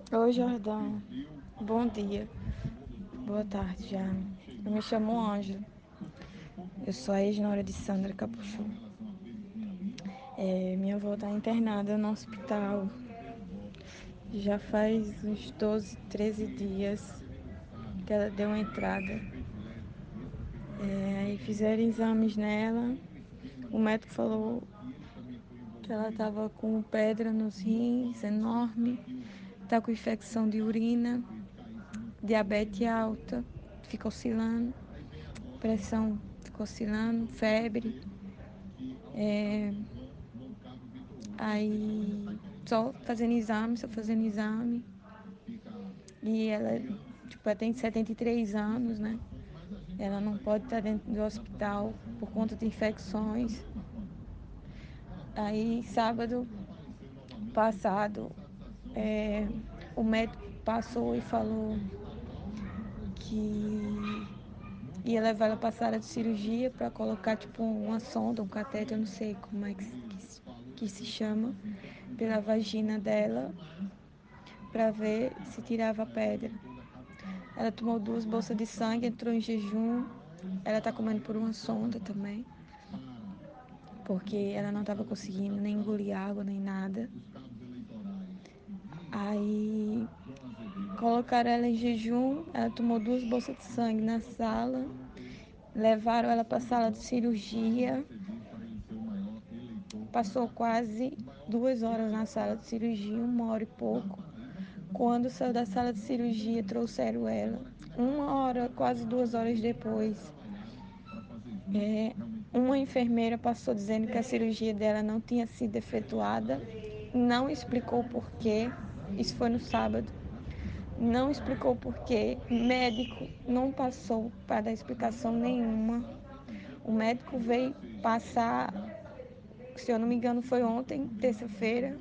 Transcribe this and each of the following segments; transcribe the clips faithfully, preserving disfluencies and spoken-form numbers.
Oi, Jordão. Bom dia. Boa tarde já. Eu me chamo Ângela. Eu sou a ex-nora de Sandra Capuchu. É, minha avó está internada no hospital. Já faz uns doze, treze dias que ela deu uma entrada. É, aí fizeram exames nela. O médico falou que ela estava com pedra nos rins, enorme. Está com infecção de urina, diabetes alta, fica oscilando, pressão fica oscilando, febre. É, aí só fazendo exame, só fazendo exame. E ela, tipo, ela tem setenta e três anos, né? Ela não pode estar dentro do hospital por conta de infecções. Aí, sábado passado, é, o médico passou e falou que ia levar ela para a sala de cirurgia para colocar, tipo, uma sonda, um catéter, eu não sei como é que, que, que se chama, pela vagina dela, para ver se tirava a pedra. Ela tomou duas bolsas de sangue, entrou em jejum. Ela está comendo por uma sonda também, porque ela não estava conseguindo nem engolir água, nem nada. Aí colocaram ela em jejum, ela tomou duas bolsas de sangue na sala, levaram ela para a sala de cirurgia. Passou quase duas horas na sala de cirurgia, uma hora e pouco. Quando saiu da sala de cirurgia, trouxeram ela. Uma hora, quase duas horas depois, é, uma enfermeira passou dizendo que a cirurgia dela não tinha sido efetuada, não explicou por quê. Isso foi no sábado. Não explicou por quê. Médico não passou para dar explicação nenhuma. O médico veio passar, se eu não me engano, foi ontem, terça-feira.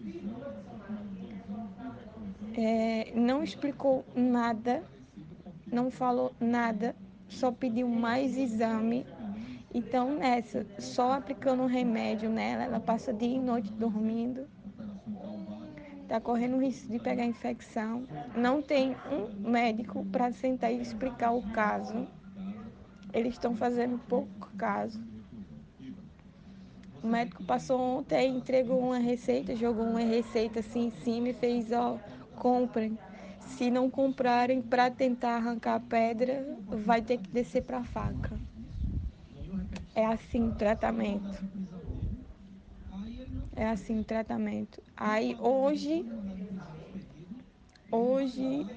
É, não explicou nada, não falou nada, só pediu mais exame. Então, nessa, só aplicando um remédio nela, ela passa dia e noite dormindo, está correndo risco de pegar infecção. Não tem um médico para sentar e explicar o caso. Eles estão fazendo pouco caso. O médico passou ontem, entregou uma receita, jogou uma receita assim em cima e fez, ó, comprem. Se não comprarem para tentar arrancar a pedra, vai ter que descer para a faca. É assim o tratamento. É assim o tratamento. Aí hoje, hoje,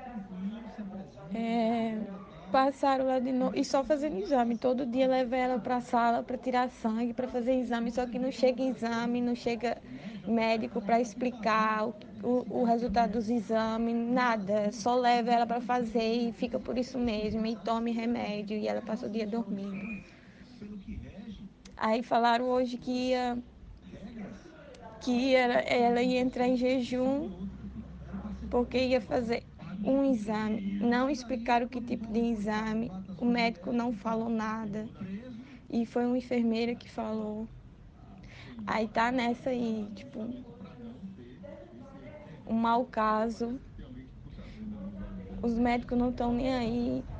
é, passaram lá de novo e só fazendo exame. Todo dia leva ela para a sala para tirar sangue, para fazer exame, só que não chega exame, não chega médico para explicar o, o, o resultado dos exames, nada. Só leva ela para fazer e fica por isso mesmo, e tome remédio, e ela passa o dia dormindo. Aí falaram hoje que ia, que ela, ela ia entrar em jejum porque ia fazer um exame. Não explicaram que tipo de exame, o médico não falou nada. E foi uma enfermeira que falou. Aí tá nessa aí, tipo, um mau caso. Os médicos não estão nem aí.